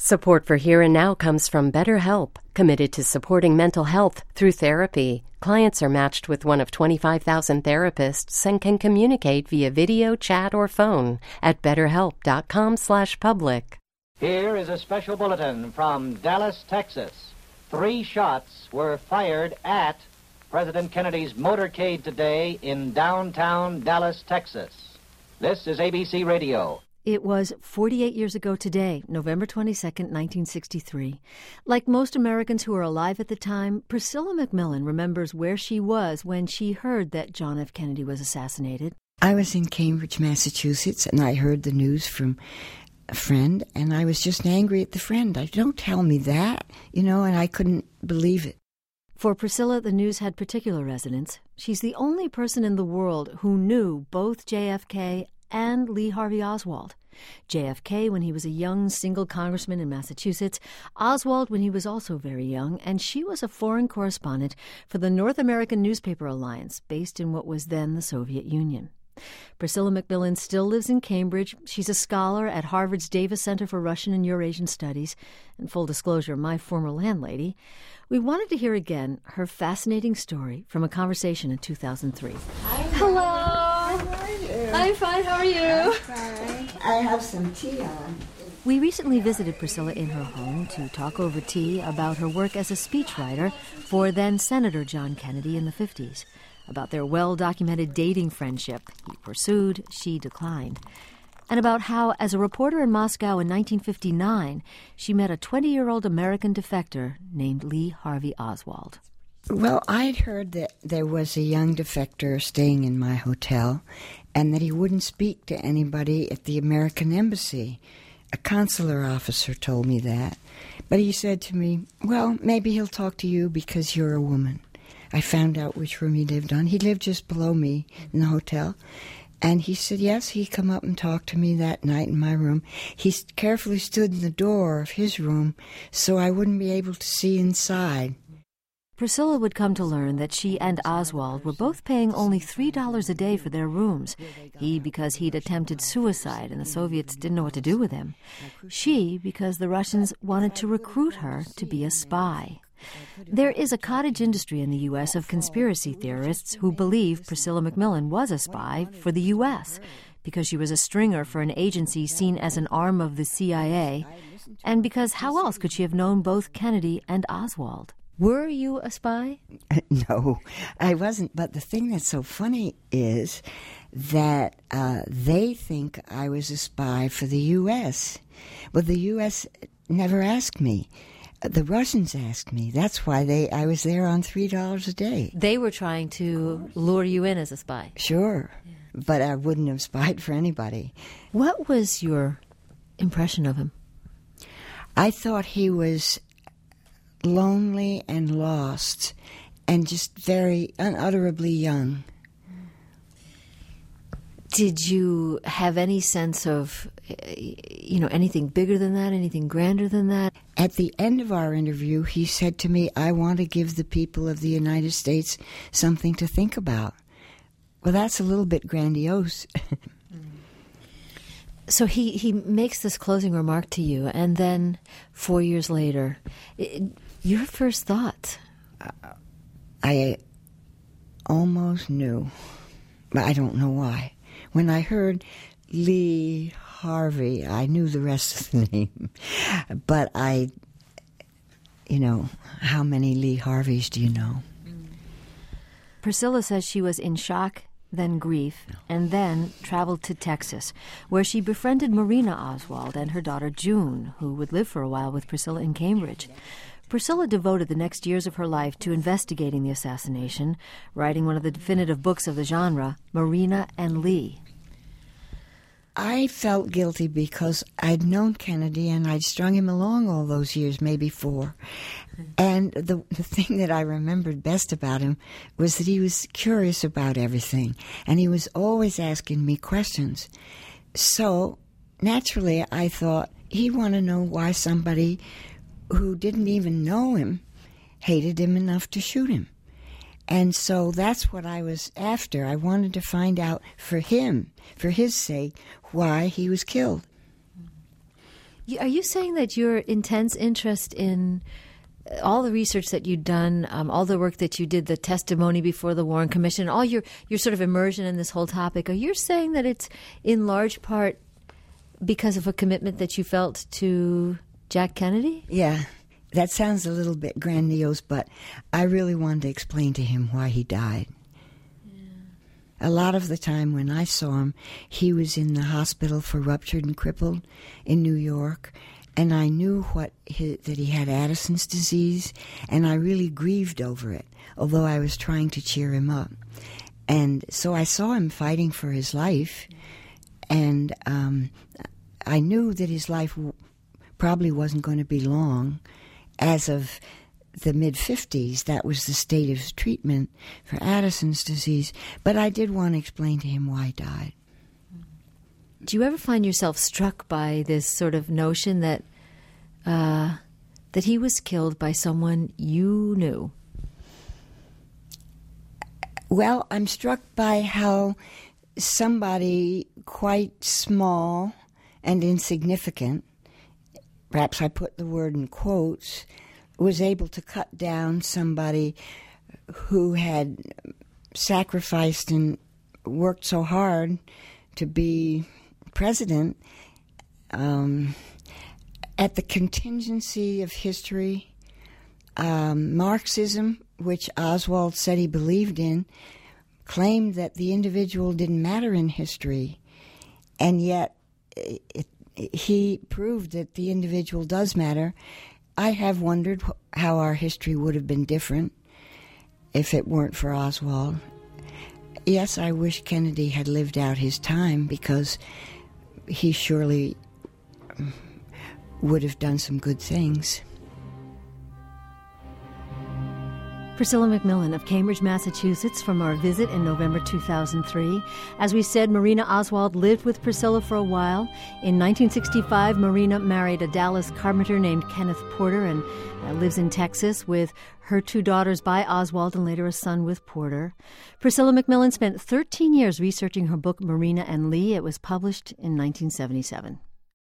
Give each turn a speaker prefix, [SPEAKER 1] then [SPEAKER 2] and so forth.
[SPEAKER 1] Support for Here and Now comes from BetterHelp, committed to supporting mental health through therapy. Clients are matched with one of 25,000 therapists and can communicate via video, chat, or phone at betterhelp.com/public.
[SPEAKER 2] Here is a special bulletin from Dallas, Texas. 3 shots were fired at President Kennedy's motorcade today in downtown Dallas, Texas. This is ABC Radio.
[SPEAKER 3] It was 48 years ago today, November 22nd, 1963. Like most Americans who were alive at the time, Priscilla McMillan remembers where she was when she heard that John F. Kennedy was assassinated.
[SPEAKER 4] I was in Cambridge, Massachusetts, and I heard the news from a friend, and I was just angry at the friend. Don't tell me that, and I couldn't believe it.
[SPEAKER 3] For Priscilla, the news had particular resonance. She's the only person in the world who knew both JFK and Lee Harvey Oswald. JFK when he was a young single congressman in Massachusetts, Oswald when he was also very young, and she was a foreign correspondent for the North American Newspaper Alliance, based in what was then the Soviet Union. Priscilla McMillan still lives in Cambridge. She's a scholar at Harvard's Davis Center for Russian and Eurasian Studies, and full disclosure, my former landlady. We wanted to hear again her fascinating story from a conversation in 2003.
[SPEAKER 5] Hello. How are you? I'm fine. How are you?
[SPEAKER 4] I'm fine. I have some tea on.
[SPEAKER 3] We recently visited Priscilla in her home to talk over tea about her work as a speechwriter for then-Senator John Kennedy in the 50s, about their well-documented dating friendship. He pursued, she declined. And about how, as a reporter in Moscow in 1959, she met a 20-year-old American defector named Lee Harvey Oswald.
[SPEAKER 4] Well, I'd heard that there was a young defector staying in my hotel and that he wouldn't speak to anybody at the American Embassy. A consular officer told me that. But he said to me, well, maybe he'll talk to you because you're a woman. I found out which room he lived on. He lived just below me in the hotel. And he said, yes, he'd come up and talk to me that night in my room. He carefully stood in the door of his room so I wouldn't be able to see inside.
[SPEAKER 3] Priscilla would come to learn that she and Oswald were both paying only $3 a day for their rooms. He because he'd attempted suicide and the Soviets didn't know what to do with him. She because the Russians wanted to recruit her to be a spy. There is a cottage industry in the U.S. of conspiracy theorists who believe Priscilla McMillan was a spy for the U.S. because she was a stringer for an agency seen as an arm of the CIA, and because how else could she have known both Kennedy and Oswald? Were you a spy?
[SPEAKER 4] No, I wasn't. But the thing that's so funny is that they think I was a spy for the U.S. Well, the U.S. never asked me. The Russians asked me. That's why I was there on $3 a day.
[SPEAKER 3] They were trying to lure you in as a spy.
[SPEAKER 4] Sure, but I wouldn't have spied for anybody.
[SPEAKER 3] What was your impression of him?
[SPEAKER 4] I thought he was lonely and lost and just very unutterably young.
[SPEAKER 3] Did you have any sense of, anything bigger than that, anything grander than that?
[SPEAKER 4] At the end of our interview, he said to me, I want to give the people of the United States something to think about. Well, that's a little bit grandiose.
[SPEAKER 3] So he makes this closing remark to you, and then 4 years later, your first thoughts?
[SPEAKER 4] I almost knew, but I don't know why. When I heard Lee Harvey, I knew the rest of the name. But how many Lee Harveys do you know?
[SPEAKER 3] Priscilla says she was in shock, then grief, and then traveled to Texas, where she befriended Marina Oswald and her daughter June, who would live for a while with Priscilla in Cambridge. Priscilla devoted the next years of her life to investigating the assassination, writing one of the definitive books of the genre, Marina and Lee.
[SPEAKER 4] I felt guilty because I'd known Kennedy and I'd strung him along all those years, maybe 4. And the thing that I remembered best about him was that he was curious about everything, and he was always asking me questions. So, naturally, I thought he'd want to know why somebody who didn't even know him hated him enough to shoot him. And so that's what I was after. I wanted to find out for him, for his sake, why he was killed.
[SPEAKER 3] Are you saying that your intense interest in all the research that you'd done, all the work that you did, the testimony before the Warren Commission, all your sort of immersion in this whole topic, are you saying that it's in large part because of a commitment that you felt to Jack Kennedy?
[SPEAKER 4] Yeah, that sounds a little bit grandiose, but I really wanted to explain to him why he died. A lot of the time when I saw him, he was in the hospital for ruptured and crippled in New York, and I knew that he had Addison's disease, and I really grieved over it, although I was trying to cheer him up. And so I saw him fighting for his life, and I knew that his life probably wasn't going to be long. As of the mid-50s, that was the state of treatment for Addison's disease. But I did want to explain to him why he died.
[SPEAKER 3] Do you ever find yourself struck by this sort of notion that he was killed by someone you knew?
[SPEAKER 4] Well, I'm struck by how somebody quite small and insignificant, perhaps I put the word in quotes, was able to cut down somebody who had sacrificed and worked so hard to be president at the contingency of history. Marxism, which Oswald said he believed in, claimed that the individual didn't matter in history, and yet he proved that the individual does matter. I have wondered how our history would have been different if it weren't for Oswald. Yes, I wish Kennedy had lived out his time, because he surely would have done some good things.
[SPEAKER 3] Priscilla McMillan of Cambridge, Massachusetts, from our visit in November 2003. As we said, Marina Oswald lived with Priscilla for a while. In 1965, Marina married a Dallas carpenter named Kenneth Porter and lives in Texas with her 2 daughters by Oswald and later a son with Porter. Priscilla McMillan spent 13 years researching her book, Marina and Lee. It was published in 1977.